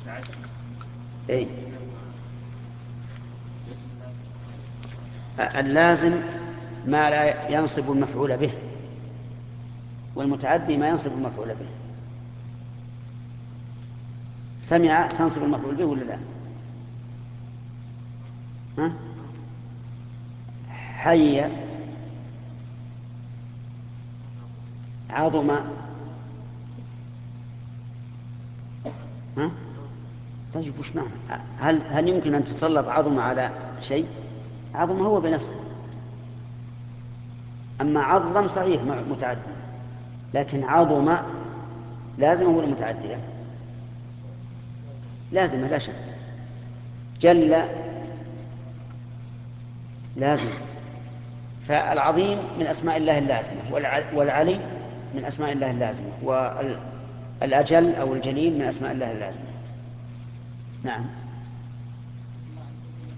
أي اللازم ما لا ينصب المفعول به، والمتعدي ما ينصب المفعول به. سمع تنصب المفعول به ولا لا؟ ها؟ حي عظم. ها؟ طيب وش معنى؟ هل يمكن أن تتسلط عظم على شيء؟ عظم هو بنفسه. أما عظم صحيح متعدي، لكن عظم لازم ولا متعدية؟ لازم لا شك. جل لازم. فالعظيم من أسماء الله اللازمة، والعلي من أسماء الله اللازمة، والأجل أو الجليل من أسماء الله اللازمة. نعم.